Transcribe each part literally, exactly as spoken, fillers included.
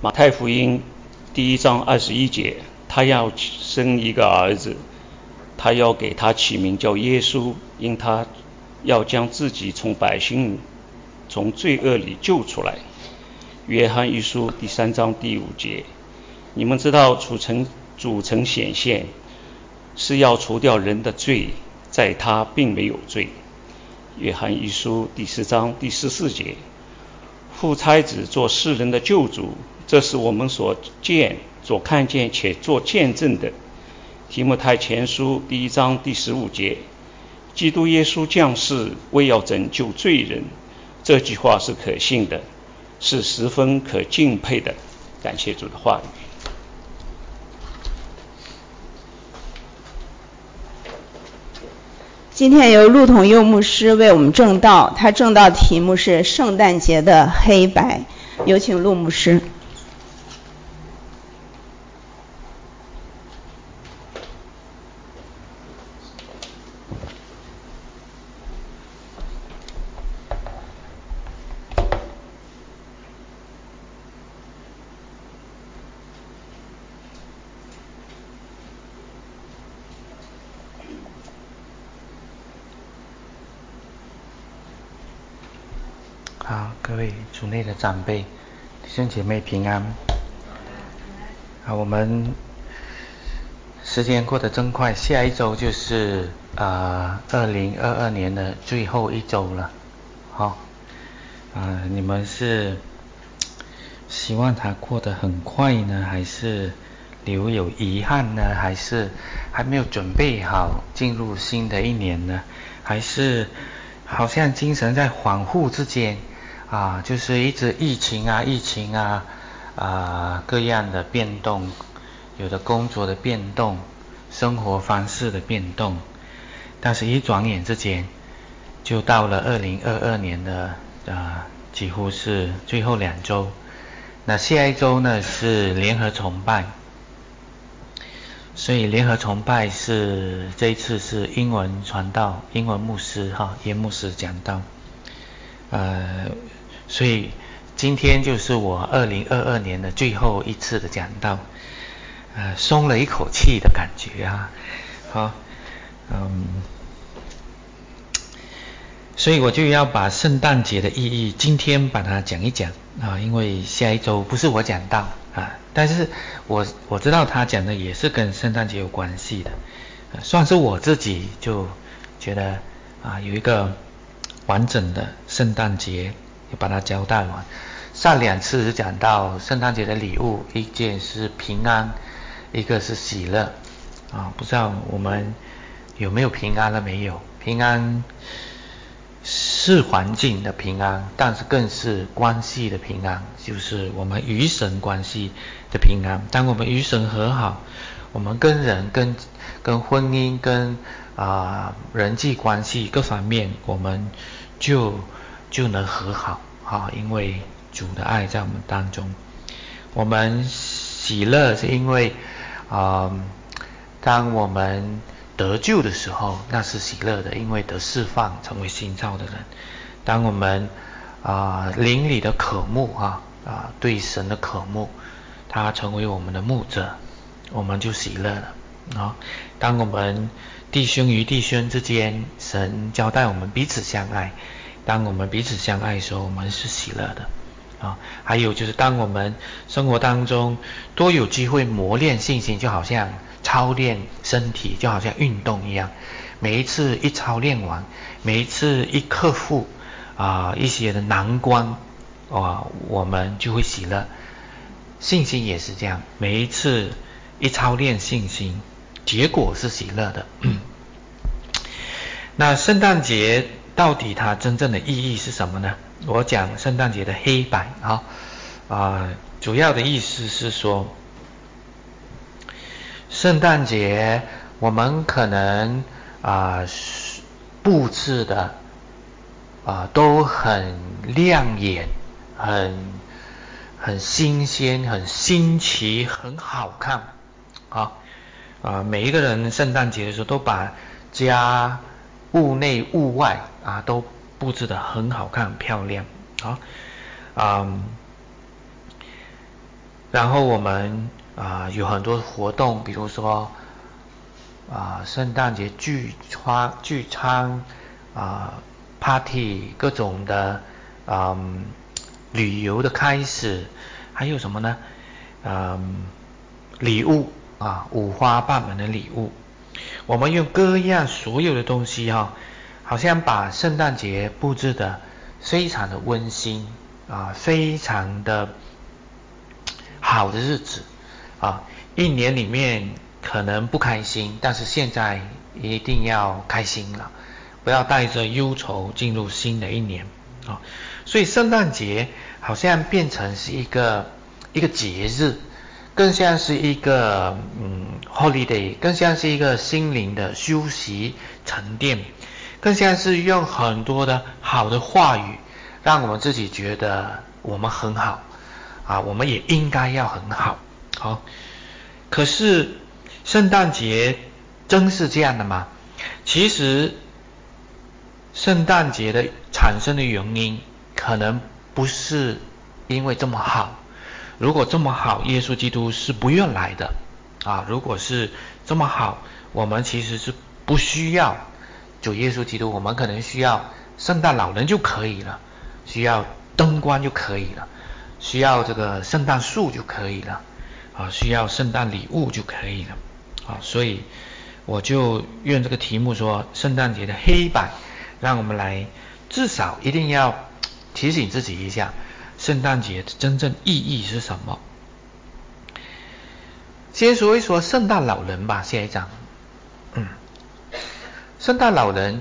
马太福音第一章二十一节，他要生一个儿子，他要给他起名叫耶稣，因他要将自己从百姓从罪恶里救出来。约翰一书第三章第五节，你们知道主曾主曾显现，是要除掉人的罪，在他并没有罪。约翰一书第四章第十四节，父差子做世人的救主，这是我们所见、所看见且做见证的。提摩太前书第一章第十五节，基督耶稣降世为要拯救罪人，这句话是可信的，是十分可敬佩的。感谢主的话语。 今天由陆统佑牧师为我们证道，他证道题目是圣诞节的黑白。有请陆牧师。 好，各位主内的长辈、弟兄姐妹平安。好，我们时间过得真快，下一周就是啊二零二二年的最后一周了。好，啊、呃、你们是希望它过得很快呢，还是留有遗憾呢？还是还没有准备好进入新的一年呢？还是好像精神在恍惚之间啊，就是一直疫情啊疫情啊啊各样的变动，有的工作的变动，生活方式的变动，但是一转眼之间就到了二零二二年的啊几乎是最后两周。那下一周呢是联合崇拜，所以联合崇拜是这一次是英文传道，英文牧师哈严牧师讲道，呃，所以今天就是我二零二二年的最后一次的讲道，呃，松了一口气的感觉啊，好，嗯，所以我就要把圣诞节的意义今天把它讲一讲啊，因为下一周不是我讲道啊，但是我我知道他讲的也是跟圣诞节有关系的，啊、算是我自己就觉得啊有一个完整的圣诞节要把它交代完。上两次讲到圣诞节的礼物，一件是平安，一个是喜乐啊，不知道我们有没有平安了没有？平安是环境的平安，但是更是关系的平安，就是我们与神关系的平安。当我们与神和好，我们跟人、跟跟婚姻、跟啊、呃、人际关系各方面，我们就就能和好啊，因为主的爱在我们当中。我们喜乐是因为啊、呃，当我们得救的时候，那是喜乐的，因为得释放，成为新造的人。当我们啊、呃、灵里的渴慕啊啊、呃、对神的渴慕，他成为我们的牧者，我们就喜乐了啊。当我们弟兄与弟兄之间，神交代我们彼此相爱，当我们彼此相爱的时候，我们是喜乐的啊。还有就是当我们生活当中多有机会磨练信心，就好像操练身体，就好像运动一样，每一次一操练完，每一次一克服啊、呃、一些的难关啊、呃，我们就会喜乐。信心也是这样，每一次一操练信心，结果是喜乐的。那圣诞节到底它真正的意义是什么呢？我讲圣诞节的黑白啊，啊、呃，主要的意思是说，圣诞节我们可能啊、呃、布置的啊、呃、都很亮眼，很很新鲜，很新奇，很好看啊啊、呃！每一个人圣诞节的时候都把家屋内屋外啊都布置得很好看很漂亮啊，嗯， 然后我们啊、呃、有很多活动，比如说啊、呃、圣诞节聚餐聚餐啊、呃、party 各种的嗯旅游的开始，还有什么呢？嗯礼物啊五花八门的礼物，我们用各样所有的东西哈、啊，好像把圣诞节布置的非常的温馨啊，非常的好的日子啊，一年里面可能不开心，但是现在一定要开心了，不要带着忧愁进入新的一年啊。所以圣诞节好像变成是一个一个节日，更像是一个嗯 holiday， 更像是一个心灵的休息沉淀，更像是用很多的好的话语，让我们自己觉得我们很好啊，我们也应该要很好。好，可是圣诞节真是这样的吗？其实圣诞节的产生的原因可能不是因为这么好，如果这么好，耶稣基督是不愿来的啊。如果是这么好，我们其实是不需要主耶稣基督，我们可能需要圣诞老人就可以了，需要灯光就可以了，需要这个圣诞树就可以了啊，需要圣诞礼物就可以了啊。所以我就用这个题目说圣诞节的黑白，让我们来至少一定要提醒自己一下，圣诞节的真正意义是什么。先说一说圣诞老人吧，下一章。嗯，圣诞老人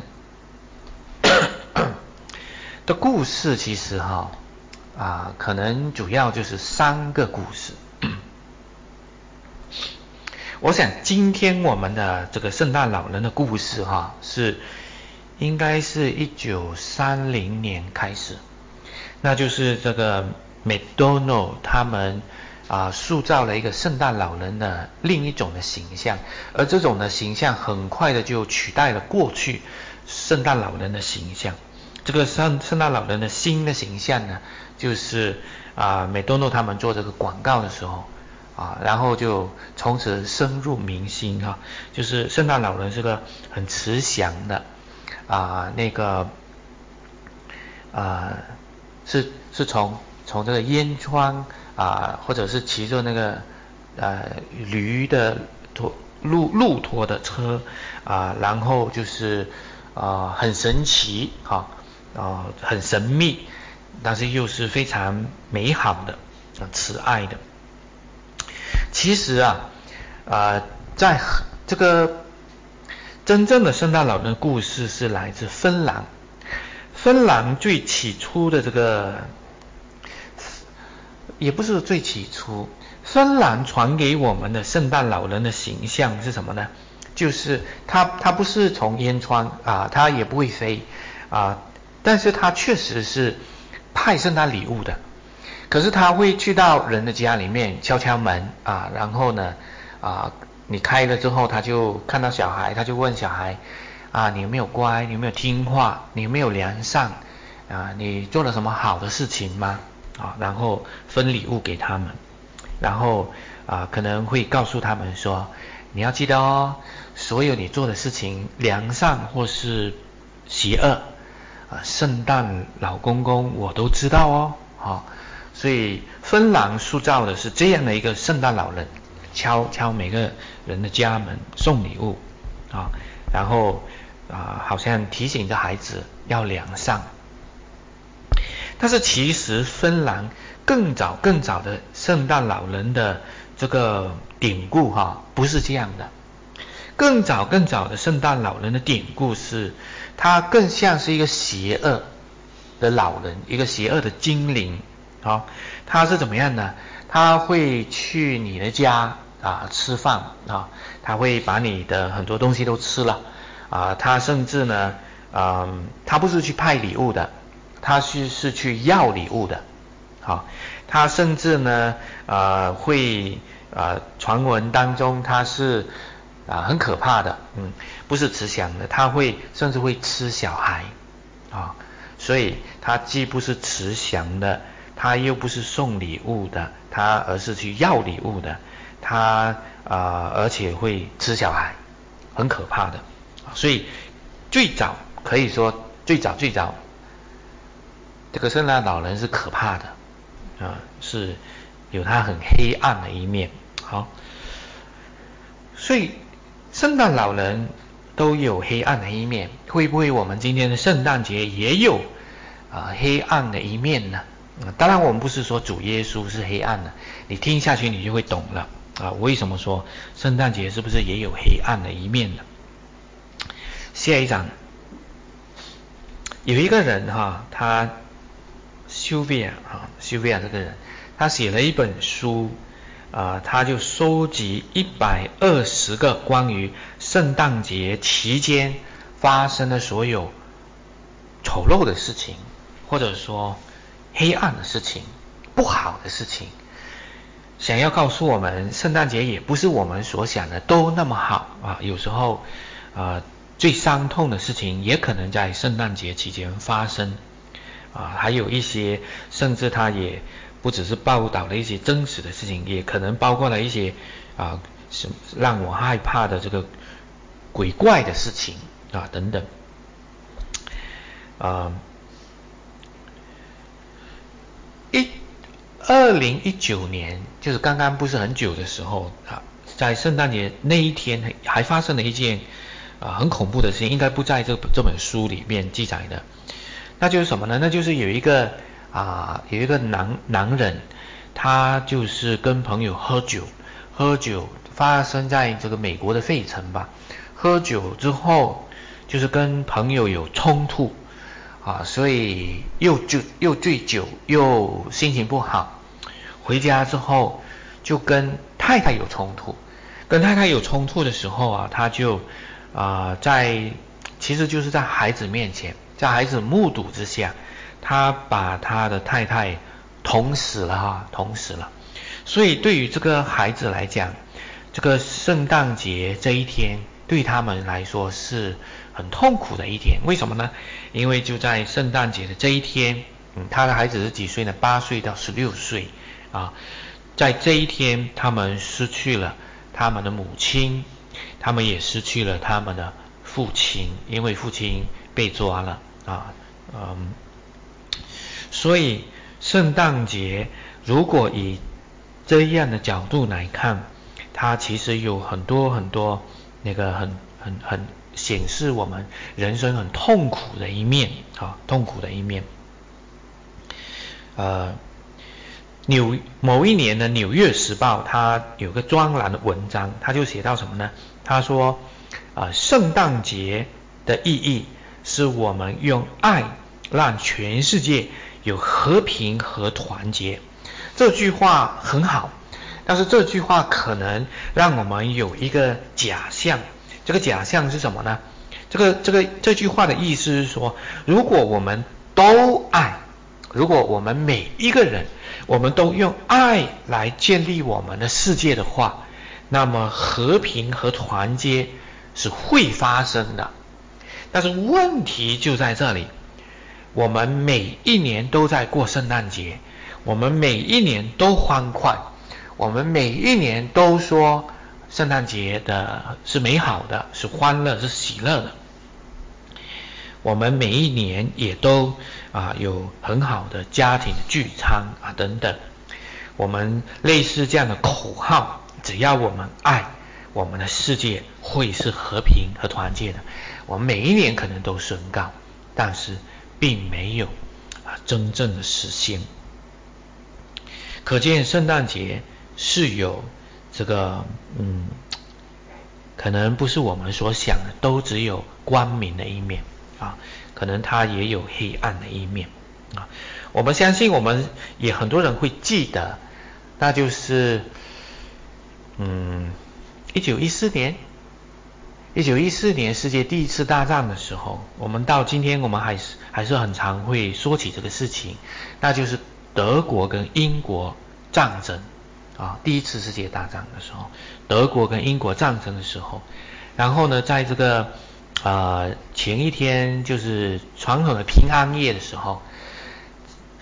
的故事其实哈啊，可能主要就是三个故事。我想今天我们的这个圣诞老人的故事哈，是应该是一九三零年开始，那就是这个 McDonald 他们啊塑造了一个圣诞老人的另一种的形象，而这种的形象很快的就取代了过去圣诞老人的形象。这个圣圣诞老人的新的形象呢，就是啊 McDonald 他们做这个广告的时候啊，然后就从此深入民心哈、啊，就是圣诞老人是个很慈祥的啊，那个啊是是从从这个烟囱啊，或者是骑着那个呃驴的拖路路拖的车啊，然后就是啊很神奇哈啊很神秘，但是又是非常美好的、啊、慈爱的。其实啊，呃，在这个真正的圣诞老人的故事是来自芬兰。芬兰最起初的这个，也不是最起初，芬兰传给我们的圣诞老人的形象是什么呢？就是他他不是从烟囱啊，他也不会飞啊，但是他确实是派圣诞礼物的。可是他会去到人的家里面敲敲门啊，然后呢啊，你开了之后，他就看到小孩，他就问小孩啊，你有没有乖？你有没有听话？你有没有良善？啊，你做了什么好的事情吗？啊，然后分礼物给他们，然后啊可能会告诉他们说，你要记得哦，所有你做的事情，良善或是邪恶啊，圣诞老公公我都知道哦，好。所以芬兰塑造的是这样的一个圣诞老人，敲敲每个人的家门送礼物啊，然后啊好像提醒着孩子要良善。但是其实芬兰更早更早的圣诞老人的这个典故哈、啊、不是这样的，更早更早的圣诞老人的典故是，他更像是一个邪恶的老人，一个邪恶的精灵。好，他是怎么样呢？他会去你的家啊吃饭啊，他会把你的很多东西都吃了啊，他甚至呢，嗯，他不是去派礼物的，他是是去要礼物的。好，他甚至呢，呃，会呃传闻当中他是啊很可怕的，嗯，不是慈祥的，他会甚至会吃小孩啊，所以他既不是慈祥的。 他又不是送礼物的，他而是去要礼物的，他啊、呃、而且会吃小孩，很可怕的。所以最早可以说最早最早这个圣诞老人是可怕的啊，是有他很黑暗的一面。好，所以圣诞老人都有黑暗的一面，会不会我们今天的圣诞节也有啊、呃、黑暗的一面呢？嗯，当然我们不是说主耶稣是黑暗的，你听下去你就会懂了啊。为什么说圣诞节是不是也有黑暗的一面呢？下一章有一个人哈，他修维亚啊，修维亚这个人，他写了一本书啊、呃，他就收集一百二十个关于圣诞节期间发生的所有丑陋的事情，或者说黑暗的事情、不好的事情，想要告诉我们，圣诞节也不是我们所想的都那么好啊。有时候，呃，最伤痛的事情也可能在圣诞节期间发生啊。还有一些，甚至他也不只是报道了一些真实的事情，也可能包括了一些啊，什让我害怕的这个鬼怪的事情啊等等，啊。一二零一九年，就是刚刚不是很久的时候啊，在圣诞节那一天还发生了一件啊很恐怖的事情，应该不在这这本书里面记载的。那就是什么呢？那就是有一个啊有一个男男人，他就是跟朋友喝酒，喝酒发生在这个美国的费城吧。喝酒之后，就是跟朋友有冲突。啊，所以又就又醉酒，又心情不好，回家之后就跟太太有冲突。跟太太有冲突的时候啊，他就啊、呃、在其实就是在孩子面前，在孩子目睹之下，他把他的太太捅死了哈，捅死了。所以对于这个孩子来讲，这个圣诞节这一天对他们来说是很痛苦的一天。为什么呢？因为就在圣诞节的这一天，嗯，他的孩子是几岁呢？八岁到十六岁啊，在这一天，他们失去了他们的母亲，他们也失去了他们的父亲，因为父亲被抓了啊，嗯，所以圣诞节如果以这样的角度来看，它其实有很多很多那个很很很显示我们人生很痛苦的一面啊，痛苦的一面。呃，纽某一年的《纽约时报》它有个专栏的文章，它就写到什么呢？他说，啊、呃，圣诞节的意义是我们用爱让全世界有和平和团结。这句话很好，但是这句话可能让我们有一个假象。这个假象是什么呢？这个这个这句话的意思是说，如果我们都爱，如果我们每一个人我们都用爱来建立我们的世界的话，那么和平和团结是会发生的。但是问题就在这里，我们每一年都在过圣诞节，我们每一年都欢快，我们每一年都说圣诞节的是美好的，是欢乐，是喜乐的。我们每一年也都啊有很好的家庭聚餐啊等等。我们类似这样的口号，只要我们爱，我们的世界会是和平和团结的。我们每一年可能都宣告，但是并没有啊真正的实现。可见圣诞节是有这个嗯，可能不是我们所想的都只有光明的一面啊，可能它也有黑暗的一面啊。我们相信，我们也很多人会记得，那就是嗯，一九一四年，一九一四年世界第一次大战的时候，我们到今天我们还是还是很常会说起这个事情，那就是德国跟英国战争啊，第一次世界大战的时候，德国跟英国战争的时候，然后呢，在这个呃前一天就是传统的平安夜的时候，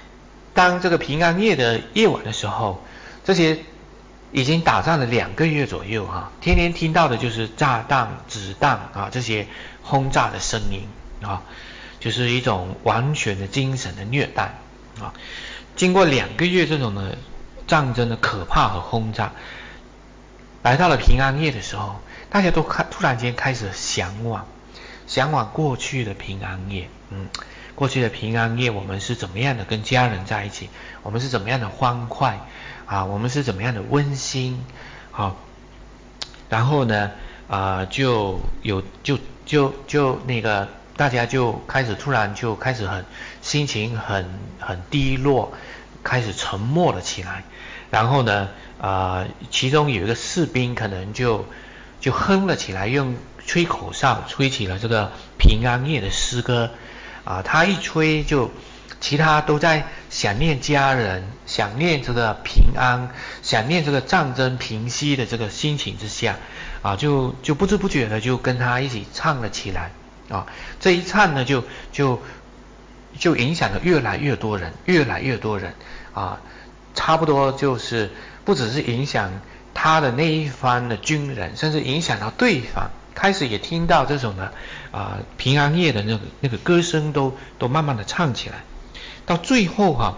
当这个平安夜的夜晚的时候，这些已经打仗了两个月左右啊，天天听到的就是炸弹、子弹啊这些轰炸的声音啊，就是一种完全的精神的虐待啊。经过两个月这种的战争的可怕和轰炸，来到了平安夜的时候，大家都开突然间开始向往，向往过去的平安夜，嗯，过去的平安夜我们是怎么样的跟家人在一起，我们是怎么样的欢快啊，我们是怎么样的温馨啊，然后呢啊就有就就就那个大家就开始突然就开始很心情很很低落，开始沉默了起来。然后呢啊、呃、其中有一个士兵可能就就哼了起来，用吹口哨吹起了这个平安夜的诗歌啊，他一吹就其他都在想念家人，想念这个平安，想念这个战争平息的这个心情之下啊，就就不知不觉的就跟他一起唱了起来啊。这一唱呢，就就就影响了越来越多人，越来越多人啊，差不多就是不只是影响他的那一方的军人，甚至影响到对方，开始也听到这种的啊、呃、平安夜的那个那个歌声都都慢慢的唱起来。到最后哈、啊，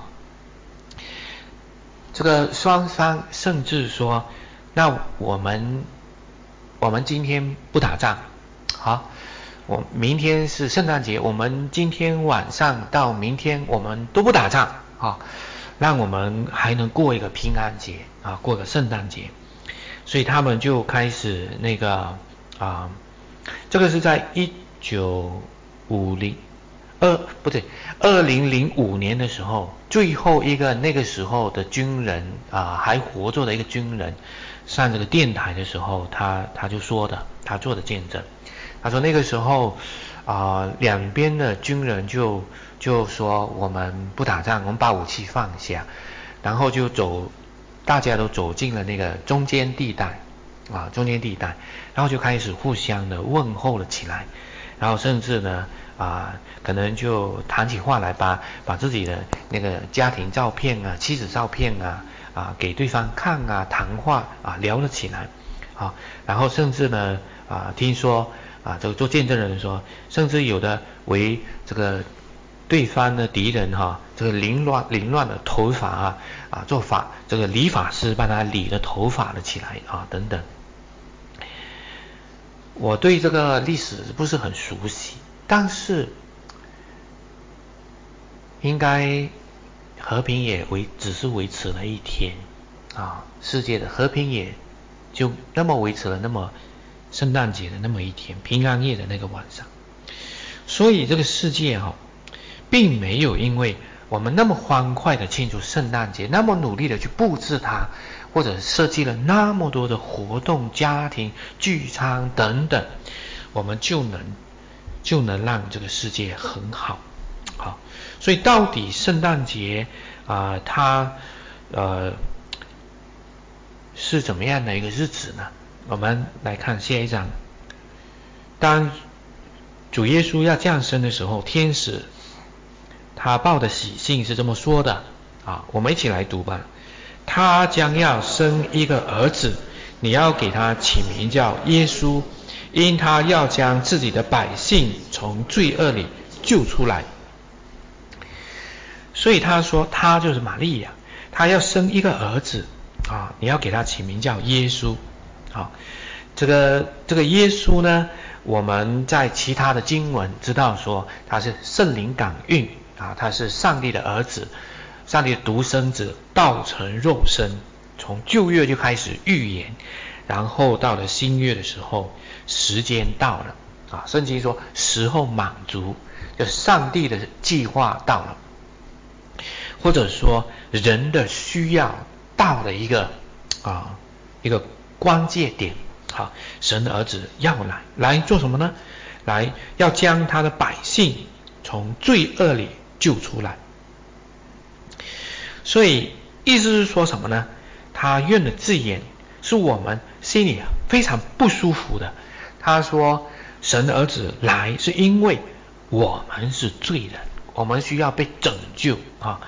这个双方甚至说，那我们我们今天不打仗，好，我明天是圣诞节，我们今天晚上到明天我们都不打仗啊，让我们还能过一个平安节啊，过个圣诞节。所以他们就开始那个啊，这个是在一九五零二不对，二零零五年的时候，最后一个那个时候的军人啊、呃，还活着的一个军人上这个电台的时候，他他就说的，他做的见证，他说那个时候啊、呃，两边的军人就就说我们不打仗，我们把武器放下，然后就走，大家都走进了那个中间地带啊，中间地带，然后就开始互相的问候了起来，然后甚至呢。啊，可能就谈起话来，把把自己的那个家庭照片啊、妻子照片啊啊给对方看啊，谈话啊聊了起来啊，然后甚至呢啊，听说啊，这个做见证人说，甚至有的为这个对方的敌人哈、啊，这个凌乱凌乱的头发啊啊，做法这个理发师帮他理了头发了起来啊等等。我对这个历史不是很熟悉。但是，应该和平也维只是维持了一天啊，世界的和平也就那么维持了那么圣诞节的那么一天，平安夜的那个晚上。所以这个世界哈、啊，并没有因为我们那么欢快的庆祝圣诞节，那么努力的去布置它，或者设计了那么多的活动、家庭聚餐等等，我们就能。就能让这个世界很好，好，所以到底圣诞节啊、呃，它呃是怎么样的一个日子呢？我们来看下一章。当主耶稣要降生的时候，天使他报的喜信是这么说的啊，我们一起来读吧。他将要生一个儿子，你要给他起名叫耶稣。因他要将自己的百姓从罪恶里救出来，所以他说他就是玛利亚，他要生一个儿子啊，你要给他起名叫耶稣啊。这个这个耶稣呢，我们在其他的经文知道说他是圣灵感孕啊，他是上帝的儿子，上帝的独生子，道成肉身，从旧约就开始预言。然后到了新约的时候，时间到了啊，圣经说时候满足，就上帝的计划到了，或者说人的需要到了一个啊一个关键点，好，神的儿子要来来做什么呢？来要将他的百姓从罪恶里救出来。所以意思是说什么呢？他用的字眼是我们心里非常不舒服的。他说神的儿子来是因为我们是罪人，我们需要被拯救啊，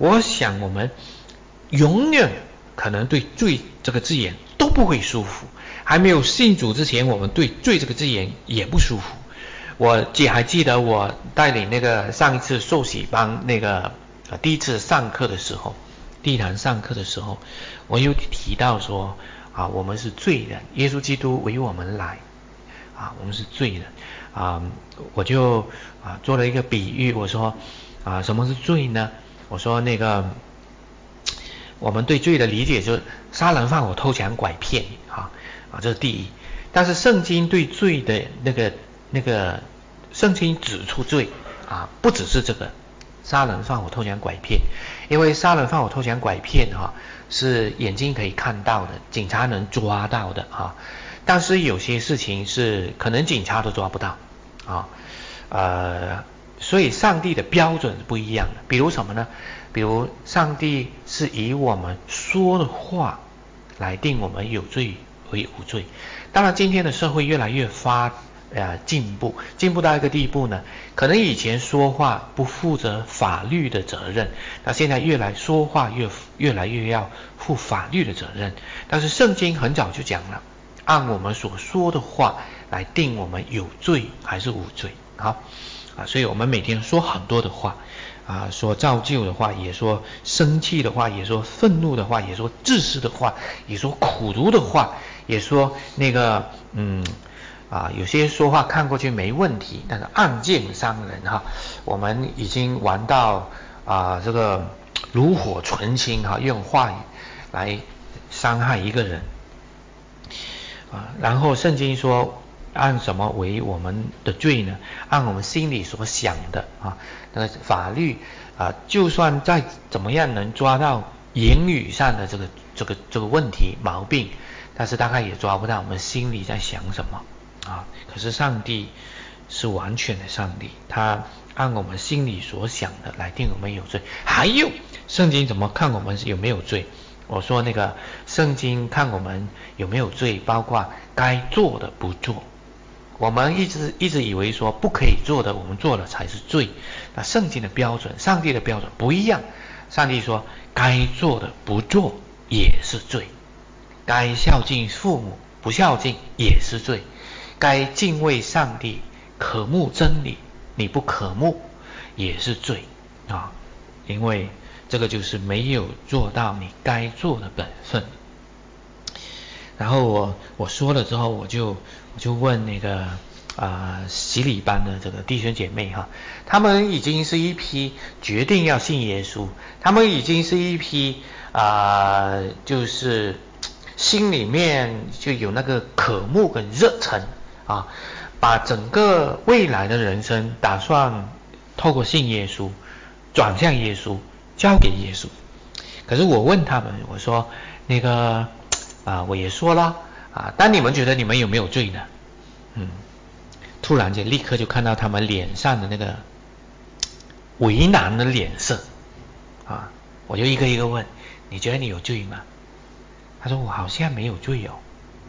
我想我们永远可能对罪这个字眼都不会舒服，还没有信主之前，我们对罪这个字眼也不舒服。我记还记得我带领那个上一次受洗班那个、呃、第一次上课的时候，第一堂上课的时候，我有提到说啊，我们是罪人，耶稣基督为我们来啊，我们是罪人啊，我就啊做了一个比喻，我说啊，什么是罪呢？我说那个我们对罪的理解就是杀人放火偷抢拐骗啊啊，这是第一。但是圣经对罪的那个那个圣经指出罪啊，不只是这个杀人放火偷抢拐骗，因为杀人放火偷抢拐骗哈、啊、是眼睛可以看到的，警察能抓到的啊。但是有些事情是可能警察都抓不到啊，呃，所以上帝的标准是不一样的。比如什么呢？比如上帝是以我们说的话来定我们有罪为无罪。当然今天的社会越来越发呃进步，进步到一个地步呢，可能以前说话不负责法律的责任，那现在越来说话越越来越要负法律的责任。但是圣经很早就讲了，按我们所说的话来定我们有罪还是无罪。好啊，所以我们每天说很多的话啊，说造就的话，也说生气的话，也说愤怒的话，也说自私的话，也说苦毒的话，也说那个嗯啊，有些说话看过去没问题，但是暗箭伤人哈。我们已经玩到啊这个炉火纯青哈，用话语来伤害一个人啊。然后圣经说，按什么为我们的罪呢？按我们心里所想的啊。那个法律啊，就算再怎么样能抓到言语上的这个这个这个问题毛病，但是大概也抓不到我们心里在想什么啊。可是上帝是完全的上帝，他按我们心里所想的来定我们有罪。还有圣经怎么看我们有没有罪？我说那个圣经看我们有没有罪，包括该做的不做。我们一直一直以为说不可以做的我们做了才是罪，那圣经的标准，上帝的标准不一样。上帝说该做的不做也是罪，该孝敬父母不孝敬也是罪，该敬畏上帝渴慕真理你不渴慕也是罪啊，因为这个就是没有做到你该做的本分。然后我我说了之后，我就我就问那个啊、呃、洗礼班的这个弟兄姐妹哈，他们已经是一批决定要信耶稣，他们已经是一批啊、呃、就是心里面就有那个渴慕跟热忱啊，把整个未来的人生打算透过信耶稣转向耶稣，交给耶稣。可是我问他们，我说那个啊，我也说了啊，但你们觉得你们有没有罪呢？嗯，突然间立刻就看到他们脸上的那个为难的脸色啊，我就一个一个问，你觉得你有罪吗？他说我好像没有罪哦。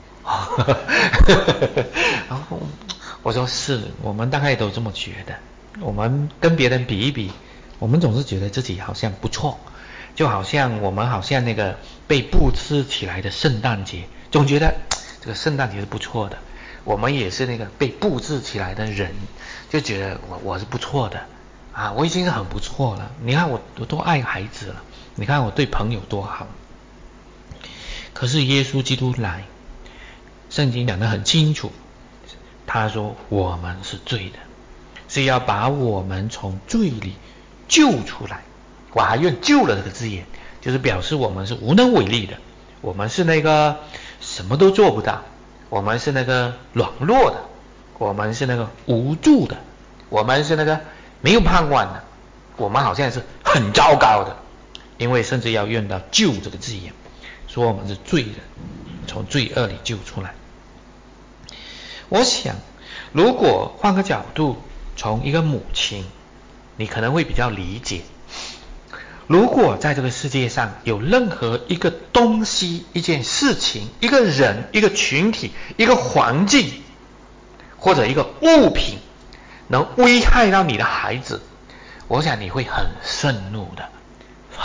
然后我说是，我们大概都这么觉得。我们跟别人比一比，我们总是觉得自己好像不错，就好像我们好像那个被布置起来的圣诞节，总觉得这个圣诞节是不错的。我们也是那个被布置起来的人，就觉得我我是不错的啊，我已经很不错了。你看我我多爱孩子了，你看我对朋友多好。可是耶稣基督来，圣经讲得很清楚，他说我们是罪的，是要把我们从罪里救出来。我还用救了这个字眼，就是表示我们是无能为力的，我们是那个什么都做不到，我们是那个软弱的，我们是那个无助的，我们是那个没有盼望的，我们好像是很糟糕的。因为甚至要用到救这个字眼，说我们是罪人，从罪恶里救出来。我想如果换个角度，从一个母亲，你可能会比较理解，如果在这个世界上有任何一个东西、一件事情、一个人、一个群体、一个环境或者一个物品能危害到你的孩子，我想你会很愤怒的，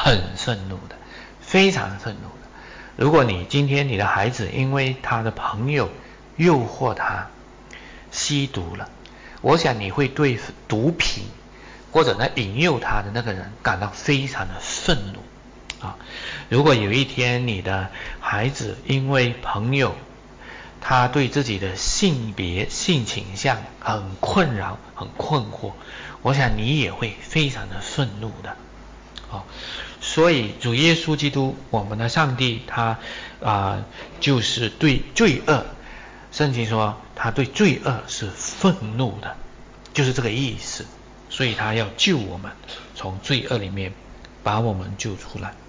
很愤怒的，非常愤怒的。如果你今天你的孩子因为他的朋友诱惑他吸毒了，我想你会对毒品或者呢引诱他的那个人感到非常的愤怒啊。如果有一天你的孩子因为朋友他对自己的性别性倾向很困扰很困惑，我想你也会非常的愤怒的。哦，所以主耶稣基督我们的上帝他啊、呃、就是对罪恶，圣经说他对罪恶是愤怒的，就是这个意思。所以他要救我们从罪恶里面把我们救出来。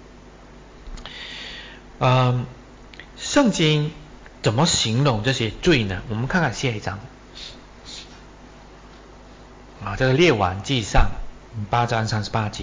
嗯，圣经怎么形容这些罪呢？我们看看下一章啊，这个列王纪上八章三十八节。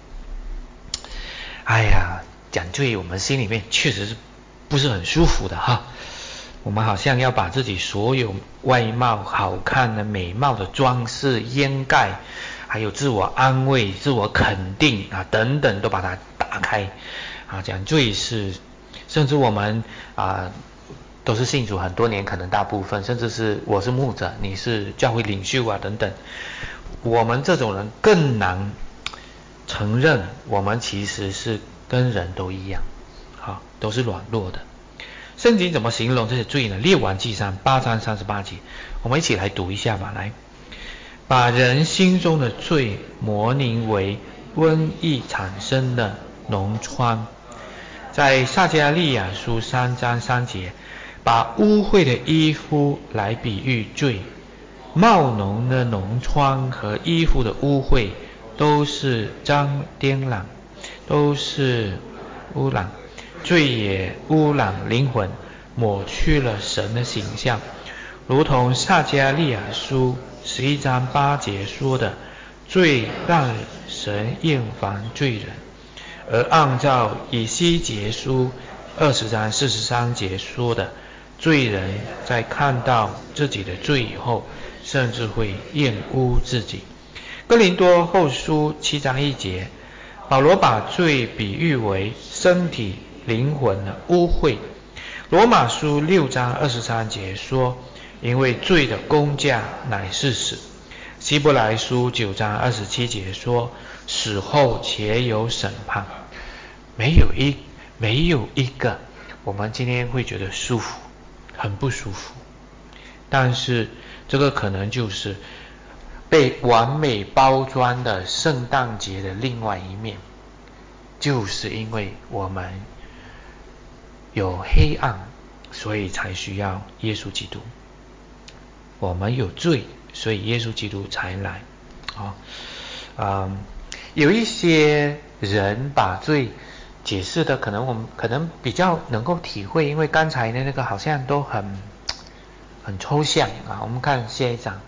哎呀，讲罪我们心里面确实是不是很舒服的哈。我们好像要把自己所有外貌好看的美貌的装饰掩盖，还有自我安慰自我肯定啊等等都把它打开啊。讲罪是甚至我们啊都是信主很多年，可能大部分甚至是我是牧者，你是教会领袖啊等等，我们这种人更难承认我们其实是跟人都一样，好，都是软弱的。圣经怎么形容这些罪呢？列王纪上八章三十八节，我们一起来读一下吧。来，把人心中的罪模拟为瘟疫产生的脓疮。在撒迦利亚书三章三节，把污秽的衣服来比喻罪，冒脓的脓疮和衣服的污秽都是脏颠染，都是污染，罪也污染灵魂，抹去了神的形象，如同撒迦利亚书十一章八节说的，罪让神厌烦罪人。而按照以西结书二十章四十三节说的，罪人在看到自己的罪以后，甚至会厌恶自己。哥林多后书七章一节，保罗把罪比喻为身体灵魂的污秽。罗马书六章二十三节说，因为罪的工价乃是死。希伯来书九章二十七节说，死后且有审判。没有一没有一个我们今天会觉得舒服，很不舒服，但是这个可能就是被完美包装的圣诞节的另外一面，就是因为我们有黑暗，所以才需要耶稣基督。我们有罪，所以耶稣基督才来。啊、嗯，有一些人把罪解释的可能我们可能比较能够体会，因为刚才的那个好像都很很抽象啊。我们看下一章，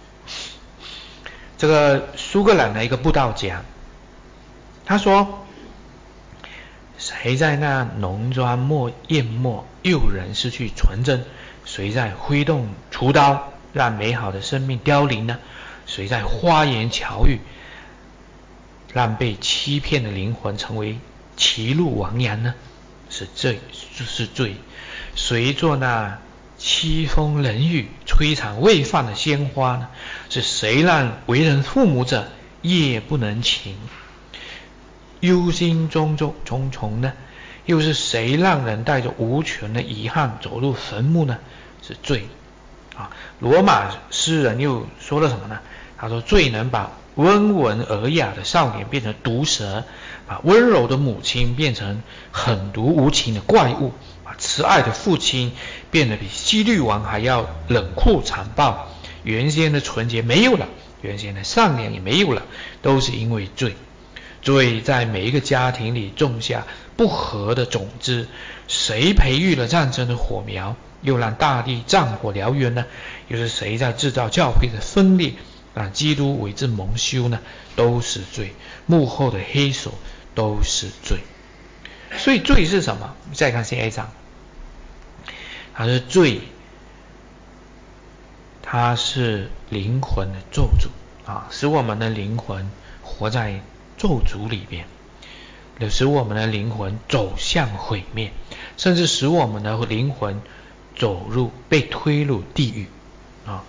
这个苏格兰的一个布道家，他说，谁在那浓妆墨艳墨诱人失去纯真？谁在挥动屠刀让美好的生命凋零呢？谁在花言巧语让被欺骗的灵魂成为歧路亡羊呢？是罪，是罪。谁做那凄风冷雨摧残未放的鲜花呢？是谁让为人父母者夜不能晴，忧心忡忡重重呢？又是谁让人带着无穷的遗憾走入坟墓呢？是罪啊。罗马诗人又说了什么呢？他说，罪能把温文尔雅的少年变成毒蛇，把温柔的母亲变成狠毒无情的怪物，把慈爱的父亲变得比希律王还要冷酷残暴。原先的纯洁没有了，原先的善良也没有了，都是因为罪。罪在每一个家庭里种下不和的种子，谁培育了战争的火苗，又让大地战火燎原呢？又是谁在制造教会的分裂，让基督为之蒙羞呢？都是罪，幕后的黑手都是罪。所以罪是什么？再看下一章，它是罪，它是灵魂的咒诅啊，使我们的灵魂活在咒诅里边。 使我们的灵魂走向毁灭，甚至使我们的灵魂走入被推入地狱啊。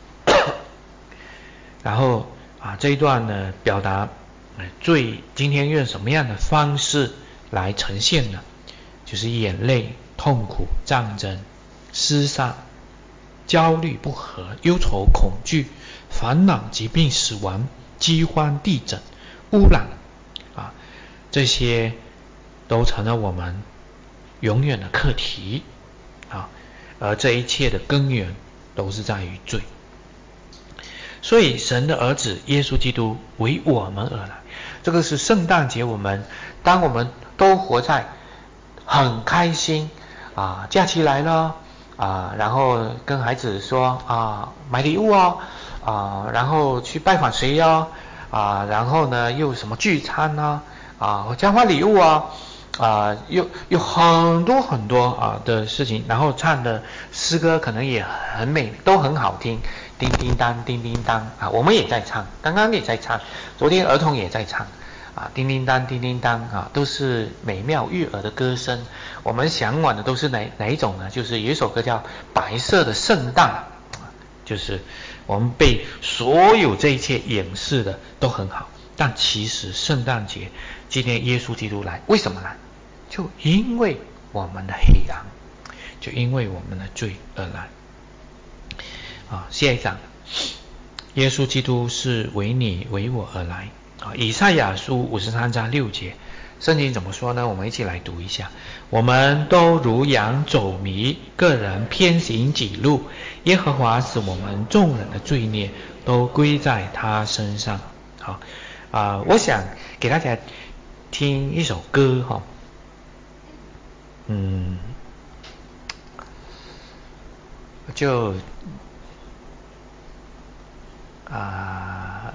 然后啊，这一段呢表达罪今天用什么样的方式来呈现呢？就是眼泪、痛苦、战争、厮杀、焦虑不和、忧愁、恐惧、烦恼、疾病、死亡、饥荒、地震、污染啊，这些都成了我们永远的课题啊。而这一切的根源都是在于罪。所以神的儿子耶稣基督为我们而来，这个是圣诞节。我们当我们都活在很开心啊，假期来了啊，然后跟孩子说啊买礼物哦啊，然后去拜访谁哦啊，然后呢又什么聚餐呢啊，交换礼物啊啊，有有很多很多啊的事情，然后唱的诗歌可能也很美，都很好听。叮叮当，叮叮当啊，我们也在唱，刚刚也在唱，昨天儿童也在唱啊，叮叮当，叮叮当啊，都是美妙悦耳的歌声。我们向往的都是哪哪一种呢？就是有一首歌叫《白色的圣诞》，就是我们被所有这一切掩饰的都很好，但其实圣诞节今天耶稣基督来，为什么来？就因为我们的黑暗，就因为我们的罪而来。啊，下一章，耶稣基督是为你为我而来啊。以赛亚书五十三章六节，圣经怎么说呢？我们一起来读一下。我们都如羊走迷，个人偏行己路，耶和华使我们众人的罪孽都归在他身上。好啊，我想给大家听一首歌哈，嗯，就。啊，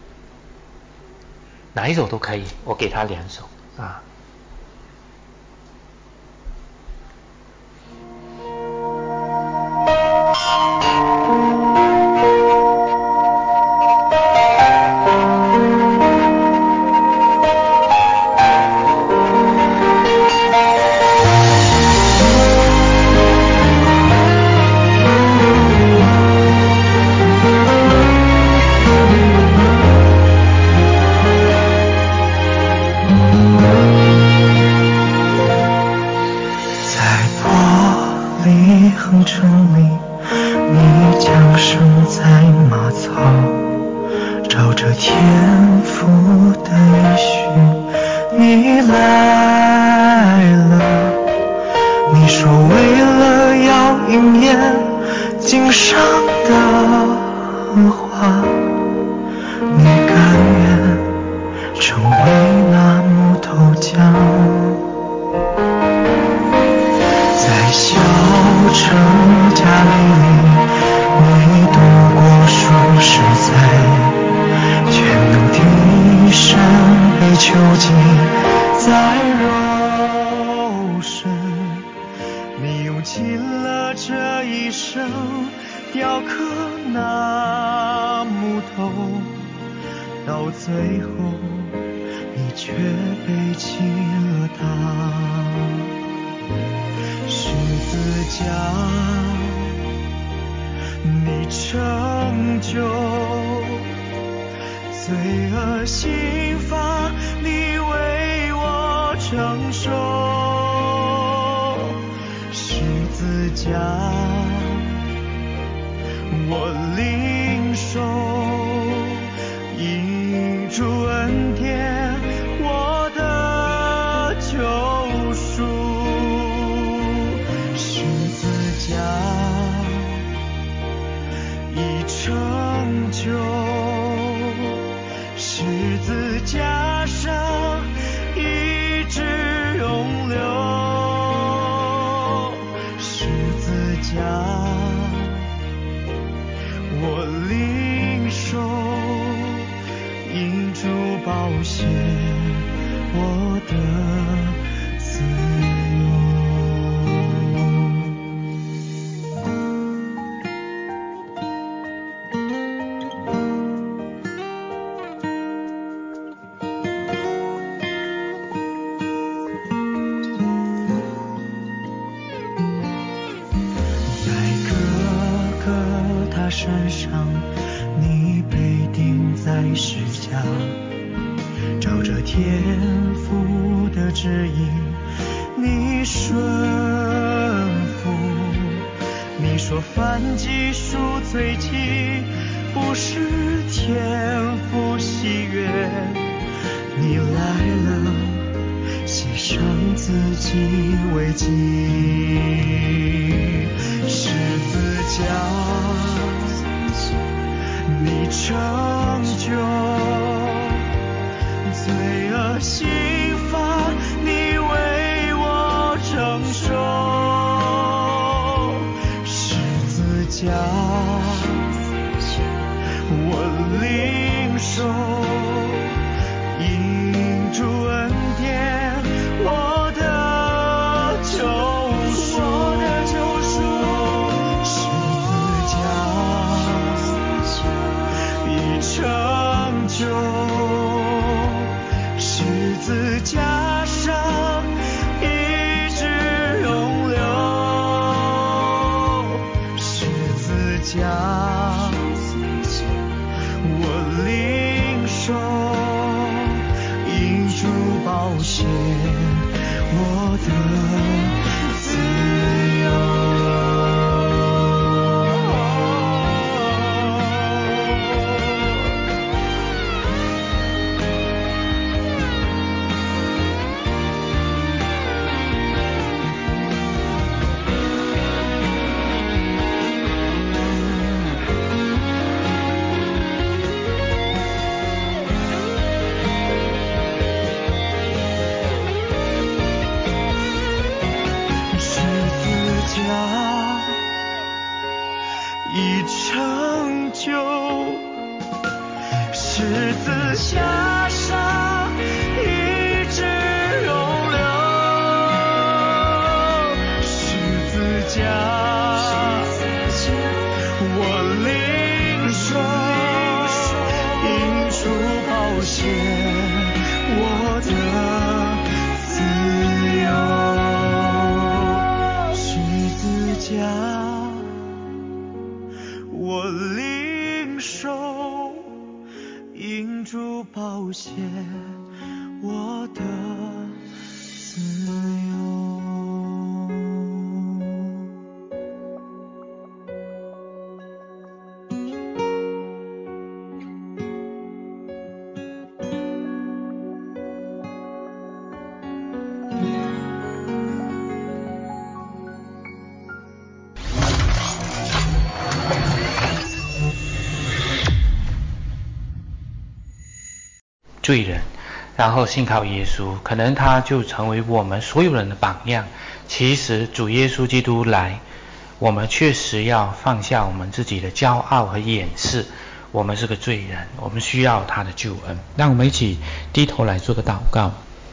哪一首都可以，我给他两首啊。 我山上，你被钉在石架，照着天父的指引，你顺服。你说凡祭赎罪祭，不是天父喜悦，你来了，牺牲自己为祭，十字架，你成就罪恶刑罚，你为我承受，十字架，我领受，因主恩典，我的救赎，我的救赎，十字架已成就，十字架上一直永留，十字架。我领受，因主宝血，我的自由。已成就，十字架上一直永留，十字架，我领受，因主宝血，我的自由，十字架。我领受，因主宝血，我的自由。 罪人，然后信靠耶稣，可能他就成为我们所有人的榜样。其实主耶稣基督来，我们确实要放下我们自己的骄傲和掩饰，我们是个罪人，我们需要他的救恩。让我们一起低头来做个祷告。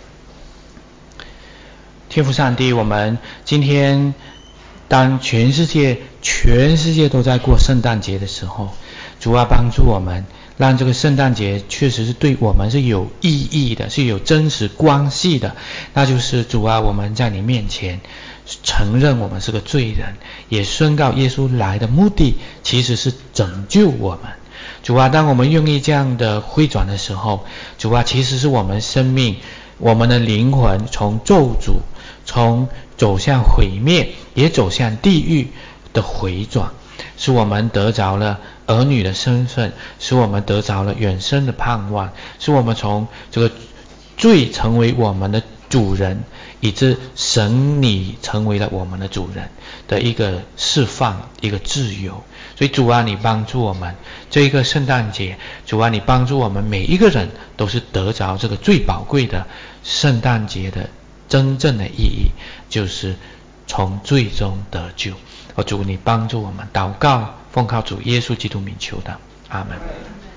天父上帝，我们今天当全世界全世界都在过圣诞节的时候，主啊，帮助我们，让这个圣诞节确实是对我们是有意义的，是有真实关系的。那就是主啊，我们在你面前承认我们是个罪人，也宣告耶稣来的目的其实是拯救我们。主啊，当我们愿意这样的回转的时候，主啊，其实是我们生命，我们的灵魂从咒诅，从走向毁灭，也走向地狱的回转，使我们得着了儿女的身份，使我们得着了永生的盼望，使我们从这个罪成为我们的主人，以致神你成为了我们的主人的一个释放，一个自由。所以主啊，你帮助我们这一个圣诞节，主啊，你帮助我们每一个人都是得着这个最宝贵的圣诞节的真正的意义，就是从罪中得救。我主，你帮助我们，祷告奉靠主耶稣基督名求的，阿们。